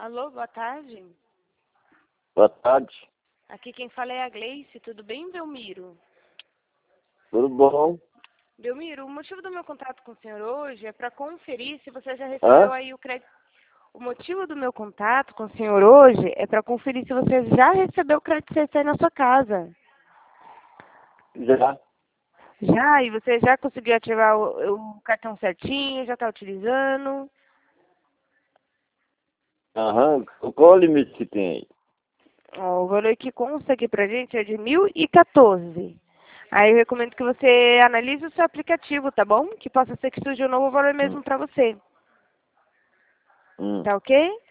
Alô, boa tarde. Boa tarde. Aqui quem fala é a Gleice. Tudo bem, Belmiro? Tudo bom? Belmiro, o motivo do meu contato com o senhor hoje é para conferir se você já Hã? recebeu aí o crédito. O motivo do meu contato com o senhor hoje é para conferir se você já recebeu o crédito CC na sua casa. Já. Já? E você já conseguiu ativar o cartão certinho? Já está utilizando? Aham. Qual o limite que tem aí? Ó, o valor que consta aqui pra gente é de 1.014. Aí eu recomendo que você analise o seu aplicativo, tá bom? Que possa ser que surja um novo valor Hum. mesmo pra você. Hum. Tá ok?